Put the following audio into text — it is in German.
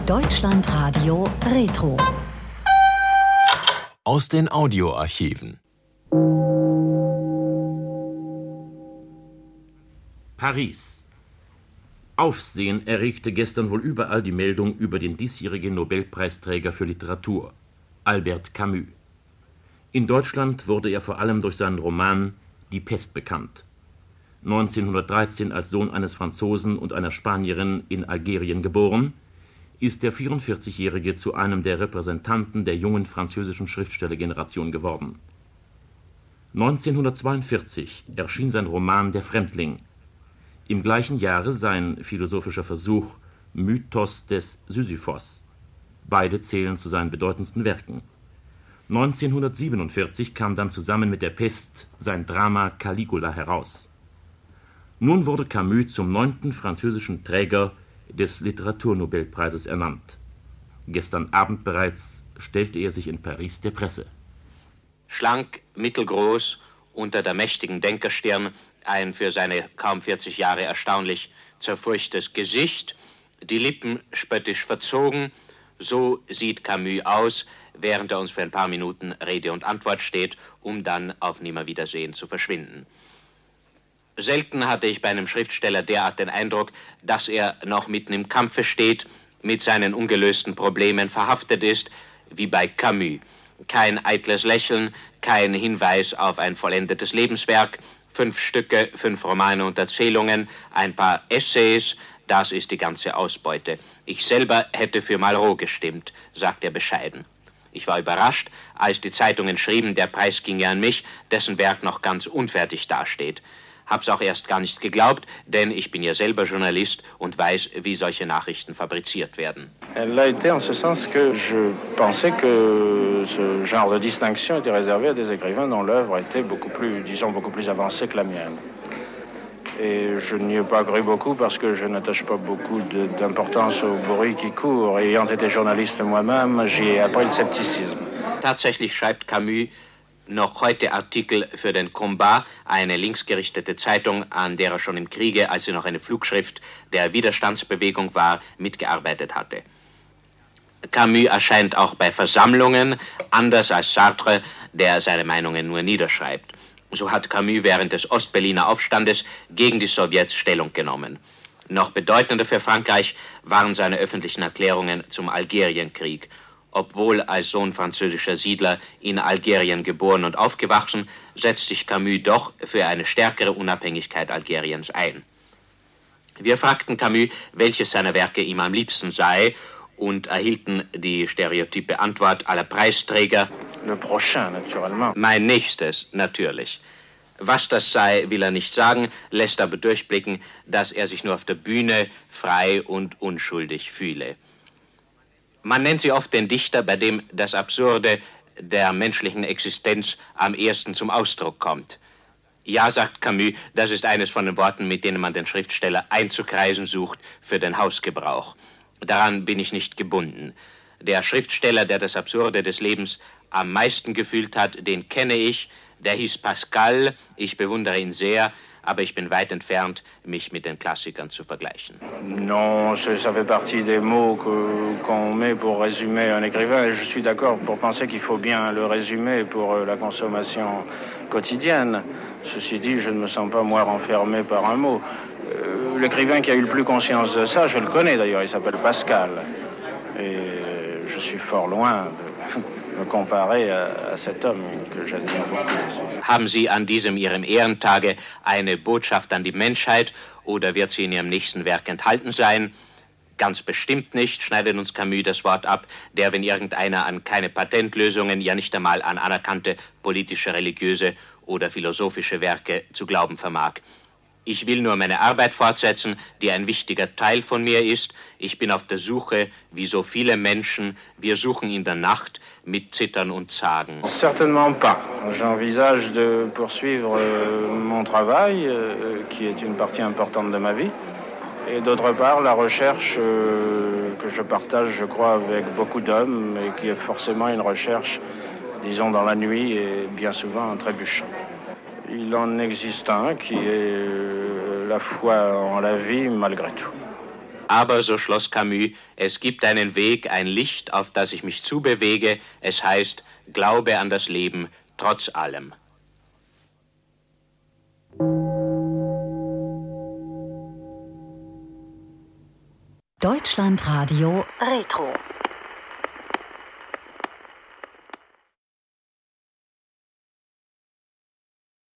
Deutschlandradio Retro. Aus den Audioarchiven. Paris. Aufsehen erregte gestern wohl überall die Meldung über den diesjährigen Nobelpreisträger für Literatur, Albert Camus. In Deutschland wurde er vor allem durch seinen Roman Die Pest bekannt. 1913 als Sohn eines Franzosen und einer Spanierin in Algerien geboren, ist der 44-Jährige zu einem der Repräsentanten der jungen französischen Schriftstellergeneration geworden. 1942 erschien sein Roman Der Fremdling. Im gleichen Jahre sein philosophischer Versuch Mythos des Sisyphos. Beide zählen zu seinen bedeutendsten Werken. 1947 kam dann zusammen mit Der Pest sein Drama Caligula heraus. Nun wurde Camus zum 9. französischen Träger des Literaturnobelpreises ernannt. Gestern Abend bereits stellte er sich in Paris der Presse. Schlank, mittelgroß, unter der mächtigen Denkerstirn, ein für seine kaum 40 Jahre erstaunlich zerfurchtes Gesicht, die Lippen spöttisch verzogen. So sieht Camus aus, während er uns für ein paar Minuten Rede und Antwort steht, um dann auf Nimmerwiedersehen zu verschwinden. Selten hatte ich bei einem Schriftsteller derart den Eindruck, dass er noch mitten im Kampfe steht, mit seinen ungelösten Problemen verhaftet ist, wie bei Camus. Kein eitles Lächeln, kein Hinweis auf ein vollendetes Lebenswerk, 5 Stücke, 5 Romane und Erzählungen, ein paar Essays, das ist die ganze Ausbeute. Ich selber hätte für Malraux gestimmt, sagt er bescheiden. Ich war überrascht, als die Zeitungen schrieben, der Preis ginge an mich, dessen Werk noch ganz unfertig dasteht. Hab's auch erst gar nicht geglaubt, denn ich bin ja selber Journalist und weiß, wie solche Nachrichten fabriziert werden. Elle l'a été en ce sens que je pensais que ce genre de distinction était réservé à des écrivains dont l'œuvre était beaucoup plus avancée que la mienne. Et je n'y ai pas cru beaucoup parce que je n'attache pas beaucoup d'importance au bruit qui court. Ayant été journaliste moi-même, j'y ai appris le scepticisme. Tatsächlich schreibt Camus noch heute Artikel für den Combat, eine linksgerichtete Zeitung, an der er schon im Kriege, als sie noch eine Flugschrift der Widerstandsbewegung war, mitgearbeitet hatte. Camus erscheint auch bei Versammlungen, anders als Sartre, der seine Meinungen nur niederschreibt. So hat Camus während des Ostberliner Aufstandes gegen die Sowjets Stellung genommen. Noch bedeutender für Frankreich waren seine öffentlichen Erklärungen zum Algerienkrieg. Obwohl als Sohn französischer Siedler in Algerien geboren und aufgewachsen, setzt sich Camus doch für eine stärkere Unabhängigkeit Algeriens ein. Wir fragten Camus, welches seiner Werke ihm am liebsten sei, und erhielten die stereotype Antwort aller Preisträger: Le prochain, naturellement. Mein nächstes, natürlich. Was das sei, will er nicht sagen, lässt aber durchblicken, dass er sich nur auf der Bühne frei und unschuldig fühle. Man nennt sie oft den Dichter, bei dem das Absurde der menschlichen Existenz am ehesten zum Ausdruck kommt. Ja, sagt Camus, das ist eines von den Worten, mit denen man den Schriftsteller einzukreisen sucht für den Hausgebrauch. Daran bin ich nicht gebunden. Der Schriftsteller, der das Absurde des Lebens am meisten gefühlt hat, den kenne ich. Der hieß Pascal, ich bewundere ihn sehr, aber ich bin weit entfernt, mich mit den Klassikern zu vergleichen. Non, ça fait partie des mots qu'on met pour résumer un écrivain, et je suis d'accord pour penser qu'il faut bien le résumer pour la consommation quotidienne. Ceci dit, je ne me sens pas, moi, renfermé par un mot. L'écrivain qui a eu le plus conscience de ça, je le connais d'ailleurs, il s'appelle Pascal. Et je suis fort loin de me comparer à cet homme que j'admire beaucoup. Haben Sie an diesem Ihrem Ehrentage eine Botschaft an die Menschheit oder wird sie in Ihrem nächsten Werk enthalten sein? Ganz bestimmt nicht, schneidet uns Camus das Wort ab, der, wenn irgendeiner an keine Patentlösungen, ja nicht einmal an anerkannte politische, religiöse oder philosophische Werke zu glauben vermag. Ich will nur meine Arbeit fortsetzen, die ein wichtiger Teil von mir ist. Ich bin auf der Suche, wie so viele Menschen. Wir suchen in der Nacht mit Zittern und Zagen. Certainement pas. J'envisage de poursuivre mon travail, qui est une partie importante de ma vie. Et d'autre part, la recherche que je partage, je crois, avec beaucoup d'hommes, et qui est forcément une recherche, disons, dans la nuit et bien souvent en trébuchant. Il en existe un qui est la foi en la vie malgré tout. Aber, so schloss Camus, es gibt einen Weg, ein Licht, auf das ich mich zubewege. Es heißt, Glaube an das Leben, trotz allem. Deutschlandradio Retro.